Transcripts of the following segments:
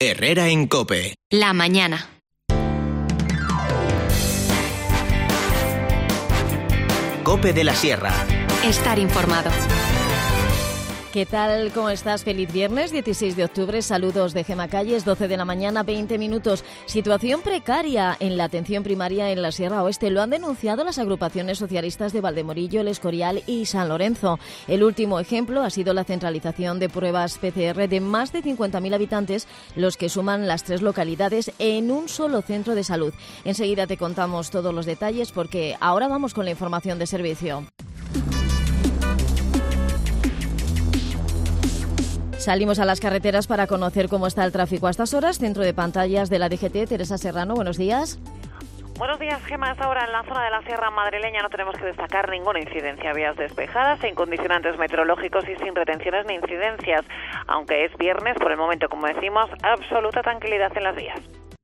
Herrera en COPE. La mañana. COPE de la Sierra. Estar informado. ¿Qué tal? ¿Cómo estás? Feliz viernes, 16 de octubre. Saludos de Gema Calles, 12 de la mañana, 20 minutos. Situación precaria en la atención primaria en la Sierra Oeste. Lo han denunciado las agrupaciones socialistas de Valdemorillo, El Escorial y San Lorenzo. El último ejemplo ha sido la centralización de pruebas PCR de más de 50.000 habitantes, los que suman las 3 localidades en un solo centro de salud. Enseguida te contamos todos los detalles porque ahora vamos con la información de servicio. Salimos a las carreteras para conocer cómo está el tráfico a estas horas. Centro de pantallas de la DGT, Teresa Serrano, buenos días. Buenos días, Gema. Hasta ahora en la zona de la Sierra Madrileña no tenemos que destacar ninguna incidencia. Vías despejadas, sin condicionantes meteorológicos y sin retenciones ni incidencias. Aunque es viernes, por el momento, como decimos, absoluta tranquilidad en las vías.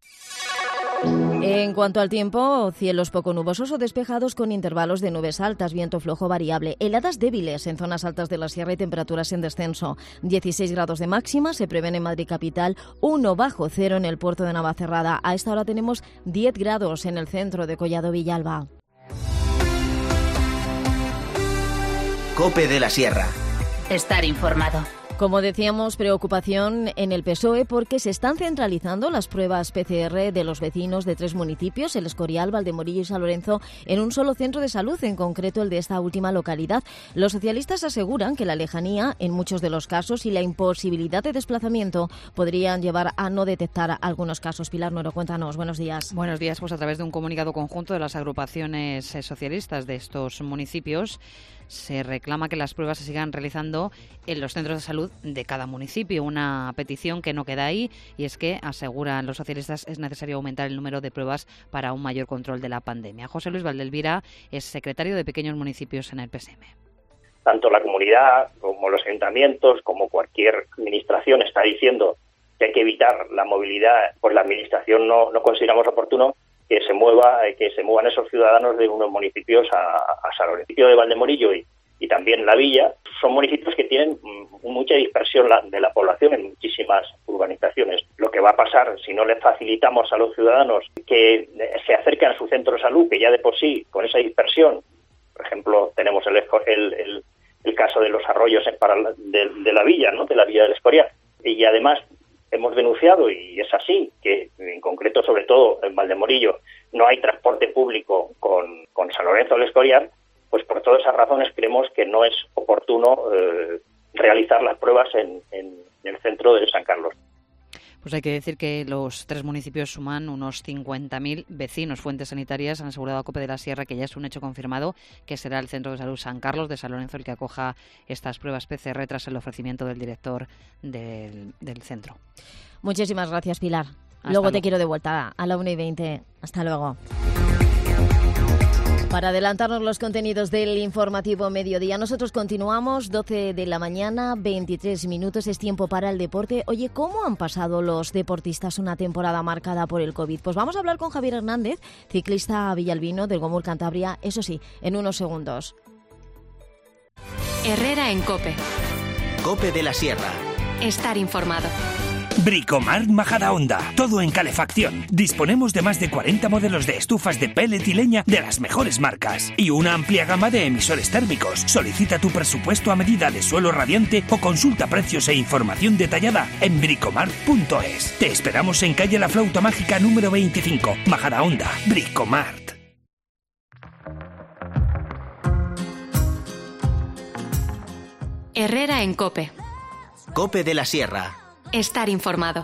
En cuanto al tiempo, cielos poco nubosos o despejados con intervalos de nubes altas, viento flojo variable, heladas débiles en zonas altas de la sierra y temperaturas en descenso. 16 grados de máxima se prevén en Madrid capital, 1 bajo cero en el puerto de Navacerrada. A esta hora tenemos 10 grados en el centro de Collado Villalba. COPE de la Sierra. Estar informado. Como decíamos, preocupación en el PSOE porque se están centralizando las pruebas PCR de los vecinos de 3 municipios, El Escorial, Valdemorillo y San Lorenzo, en un solo centro de salud, en concreto el de esta última localidad. Los socialistas aseguran que la lejanía, en muchos de los casos, y la imposibilidad de desplazamiento podrían llevar a no detectar algunos casos. Pilar Nuero, cuéntanos. Buenos días. Buenos días. Pues a través de un comunicado conjunto de las agrupaciones socialistas de estos municipios, se reclama que las pruebas se sigan realizando en los centros de salud de cada municipio. Una petición que no queda ahí, y es que, aseguran los socialistas, es necesario aumentar el número de pruebas para un mayor control de la pandemia. José Luis Valdelvira es secretario de Pequeños Municipios en el PSM. Tanto la comunidad como los ayuntamientos, como cualquier administración, está diciendo que hay que evitar la movilidad. Pues la administración no consideramos oportuno que se muevan esos ciudadanos de unos municipios a San Lorenzo. El municipio de Valdemorillo y también La Villa son municipios que tienen mucha dispersión de la población en muchísimas urbanizaciones. Lo que va a pasar si no les facilitamos a los ciudadanos que se acerquen a su centro de salud, que ya de por sí, con esa dispersión, por ejemplo, tenemos el caso de los arroyos de La Villa, ¿no? De La Villa del Escorial, y además hemos denunciado, y es así, que en concreto, sobre todo en Valdemorillo, no hay transporte público con San Lorenzo del Escorial. Pues por todas esas razones creemos que no es oportuno realizar las pruebas en el centro de San Carlos. Pues hay que decir que los 3 municipios suman unos 50.000 vecinos. Fuentes sanitarias han asegurado a COPE de la Sierra que ya es un hecho confirmado que será el Centro de Salud San Carlos de San Lorenzo el que acoja estas pruebas PCR tras el ofrecimiento del director del centro. Muchísimas gracias, Pilar. Luego te quiero de vuelta a la 1:20. Hasta luego. Para adelantarnos los contenidos del informativo mediodía, nosotros continuamos, 12 de la mañana, 23 minutos, es tiempo para el deporte. Oye, ¿cómo han pasado los deportistas una temporada marcada por el COVID? Pues vamos a hablar con Javier Hernández, ciclista villalbino del Gomur Cantabria, eso sí, en unos segundos. Herrera en COPE. COPE de la Sierra. Estar informado. Bricomart Majadahonda, todo en calefacción. Disponemos de más de 40 modelos de estufas de pellet y leña de las mejores marcas y una amplia gama de emisores térmicos. Solicita tu presupuesto a medida de suelo radiante o consulta precios e información detallada en bricomart.es. Te esperamos en calle La Flauta Mágica número 25, Majadahonda. Bricomart. Herrera en COPE. COPE de la Sierra. Estar informado.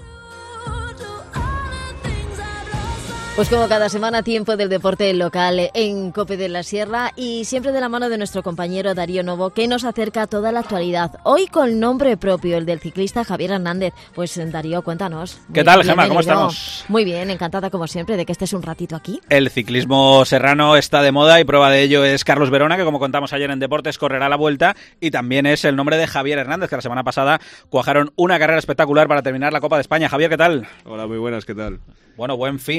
Pues como cada semana, tiempo del deporte local en COPE de la Sierra y siempre de la mano de nuestro compañero Darío Novo, que nos acerca a toda la actualidad. Hoy con nombre propio, el del ciclista Javier Hernández. Pues Darío, cuéntanos. ¿Qué tal, Gemma? ¿Cómo estamos? Muy bien, encantada como siempre de que estés un ratito aquí. El ciclismo serrano está de moda y prueba de ello es Carlos Verona, que como contamos ayer en Deportes correrá la Vuelta, y también es el nombre de Javier Hernández, que la semana pasada cuajaron una carrera espectacular para terminar la Copa de España. Javier, ¿qué tal? Hola, muy buenas, ¿qué tal? Bueno, buen fin, ¿no?, de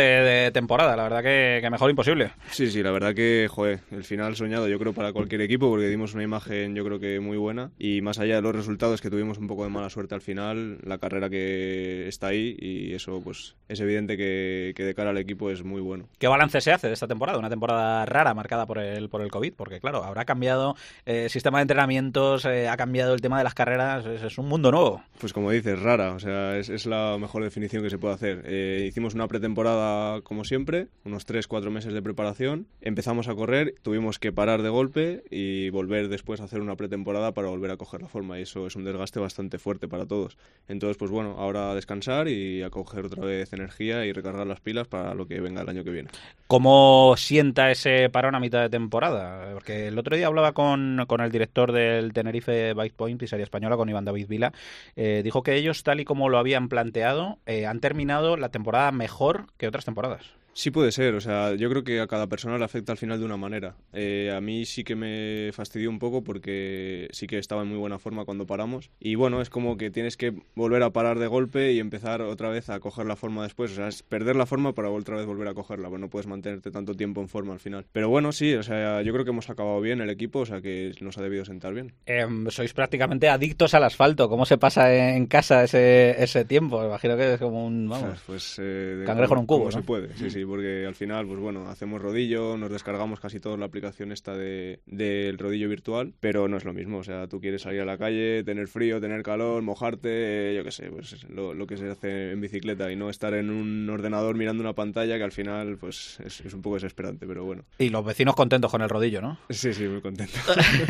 de temporada, la verdad que mejor imposible. Sí, la verdad que, joder, el final soñado yo creo para cualquier equipo, porque dimos una imagen yo creo que muy buena, y más allá de los resultados, que tuvimos un poco de mala suerte al final, la carrera que está ahí, y eso pues es evidente que de cara al equipo es muy bueno. ¿Qué balance se hace de esta temporada? Una temporada rara marcada por el COVID, porque claro, habrá cambiado el sistema de entrenamientos, ha cambiado el tema de las carreras, es un mundo nuevo. Pues como dices, rara, o sea, es la mejor definición que se puede hacer. Hicimos una pretemporada como siempre, unos 3-4 meses de preparación, empezamos a correr, tuvimos que parar de golpe y volver después a hacer una pretemporada para volver a coger la forma, y eso es un desgaste bastante fuerte para todos. Entonces, pues bueno, ahora a descansar y a coger otra vez energía y recargar las pilas para lo que venga el año que viene. ¿Cómo sienta ese parón a mitad de temporada? Porque el otro día hablaba con el director del Tenerife Bike Point, Pizzería Española, con Iván David Vila. Dijo que ellos, tal y como lo habían planteado, han terminado la temporada mejor que otras temporadas. Sí puede ser, o sea, yo creo que a cada persona le afecta al final de una manera. A mí sí que me fastidió un poco porque sí que estaba en muy buena forma cuando paramos. Y bueno, es como que tienes que volver a parar de golpe y empezar otra vez a coger la forma después. O sea, es perder la forma para otra vez volver a cogerla, pues no puedes mantenerte tanto tiempo en forma al final. Pero bueno, sí, o sea, yo creo que hemos acabado bien el equipo, o sea que nos ha debido sentar bien. Sois prácticamente adictos al asfalto. ¿Cómo se pasa en casa ese tiempo? Me imagino que es como un, vamos, cangrejo en un cubo, ¿no? Se puede, sí, porque al final, pues bueno, hacemos rodillo, nos descargamos casi toda la aplicación esta del rodillo virtual, pero no es lo mismo, o sea, tú quieres salir a la calle, tener frío, tener calor, mojarte, yo qué sé, pues lo que se hace en bicicleta y no estar en un ordenador mirando una pantalla que al final, pues es un poco desesperante, pero bueno. Y los vecinos contentos con el rodillo, ¿no? Sí, muy contentos.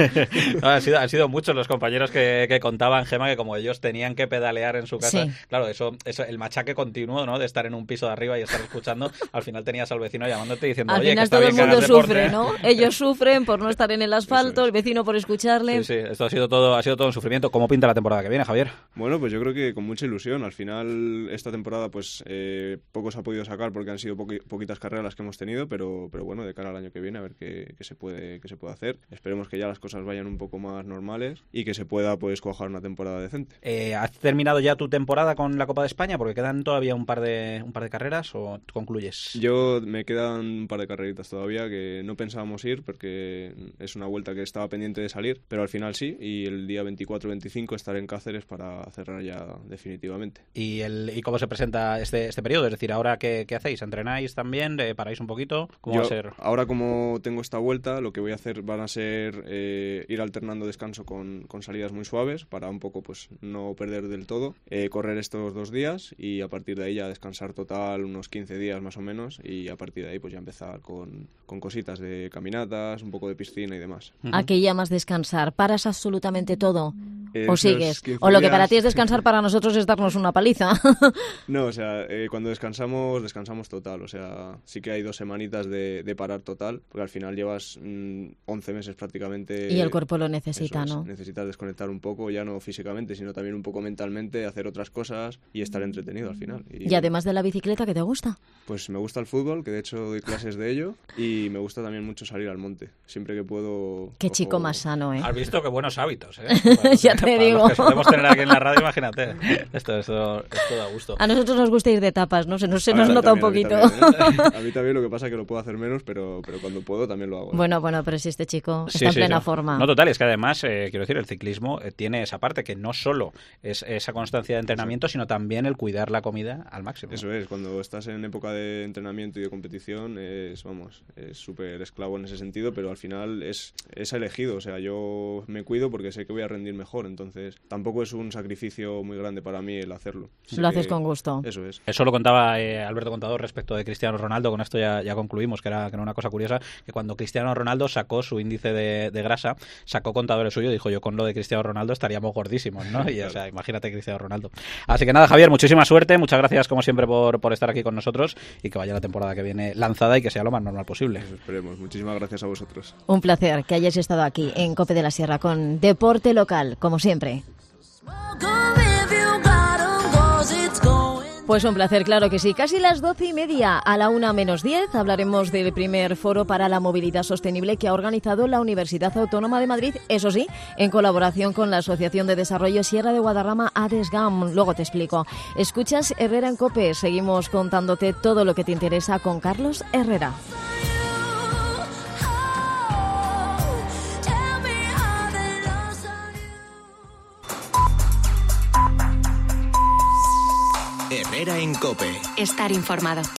No, han sido muchos los compañeros que contaban, Gemma, que como ellos tenían que pedalear en su casa, sí. Claro, eso el machaque continuo, ¿no? De estar en un piso de arriba y estar escuchando, al final tenías al vecino llamándote y diciendo, al oye, final que está todo bien el mundo que hagas sufre, deporte. ¿no? Ellos sufren por no estar en el asfalto, el vecino por escucharle. Sí, esto ha sido todo un sufrimiento. ¿Cómo pinta la temporada que viene, Javier? Bueno, pues yo creo que con mucha ilusión. Al final, esta temporada, pues poco se ha podido sacar porque han sido poquitas carreras las que hemos tenido, pero bueno, de cara al año que viene, a ver qué se puede hacer. Esperemos que ya las cosas vayan un poco más normales y que se pueda, pues, cuajar una temporada decente. ¿Has terminado ya tu temporada con la Copa de España? Porque quedan todavía un par de carreras, ¿o concluyes? Yo me quedan un par de carreritas todavía que no pensábamos ir porque es una vuelta que estaba pendiente de salir, pero al final sí, y el día 24-25 estaré en Cáceres para cerrar ya definitivamente. ¿Y cómo se presenta este periodo? Es decir, ¿ahora qué hacéis? ¿Entrenáis también? ¿Paráis un poquito? ¿Cómo va a ser? Ahora, como tengo esta vuelta, lo que voy a hacer van a ser ir alternando descanso con salidas muy suaves para un poco, pues, no perder del todo, correr estos 2 días y a partir de ahí ya descansar total unos 15 días más o menos, y a partir de ahí pues ya empezar con cositas de caminatas, un poco de piscina y demás. ¿A qué llamas descansar? ¿Paras absolutamente todo? ¿O sigues? ¿O lo que para ti es descansar, para nosotros es darnos una paliza? No, o sea, cuando descansamos total, o sea, sí que hay 2 semanitas de parar total, porque al final llevas 11 meses prácticamente. Y el cuerpo lo necesita, ¿no? Necesitas desconectar un poco, ya no físicamente, sino también un poco mentalmente, hacer otras cosas y estar entretenido al final. Y además de la bicicleta, ¿qué te gusta? Pues me gusta el fútbol, que de hecho doy clases de ello, y me gusta también mucho salir al monte, siempre que puedo. Qué chico más sano, ¿eh? Has visto qué buenos hábitos, ¿eh? Ya te digo. Los que solemos tener aquí en la radio, imagínate. Esto da gusto. A nosotros nos gusta ir de tapas, ¿no? Se nos nota un poquito. A mí también, lo que pasa es que lo puedo hacer menos, pero cuando puedo también lo hago. Bueno, pero si este chico está en plena forma. No, total, es que además, quiero decir, el ciclismo tiene esa parte que no solo es esa constancia de entrenamiento, sino también el cuidar la comida al máximo. Eso es, cuando estás en época de entrenamiento y de competición, es súper esclavo en ese sentido, pero al final es elegido, o sea, yo me cuido porque sé que voy a rendir mejor, entonces tampoco es un sacrificio muy grande para mí el hacerlo. Lo haces con gusto. Eso es. Eso lo contaba Alberto Contador respecto de Cristiano Ronaldo, con esto ya concluimos, que era una cosa curiosa, que cuando Cristiano Ronaldo sacó su índice de grasa, sacó Contador el suyo y dijo, yo con lo de Cristiano Ronaldo estaríamos gordísimos, ¿no? Y o sea, imagínate Cristiano Ronaldo. Así que nada, Javier, muchísima suerte, muchas gracias como siempre por estar aquí con nosotros y que vaya la temporada que viene lanzada y que sea lo más normal posible. Eso esperemos. Muchísimas gracias a vosotros. Un placer que hayáis estado aquí en COPE de la Sierra con Deporte Local, como siempre. Pues un placer, claro que sí. Casi las 12:30, a la 1:10, hablaremos del primer foro para la movilidad sostenible que ha organizado la Universidad Autónoma de Madrid, eso sí, en colaboración con la Asociación de Desarrollo Sierra de Guadarrama, ADESGAM. Luego te explico. Escuchas Herrera en COPE. Seguimos contándote todo lo que te interesa con Carlos Herrera. Herrera en COPE. Estar informado.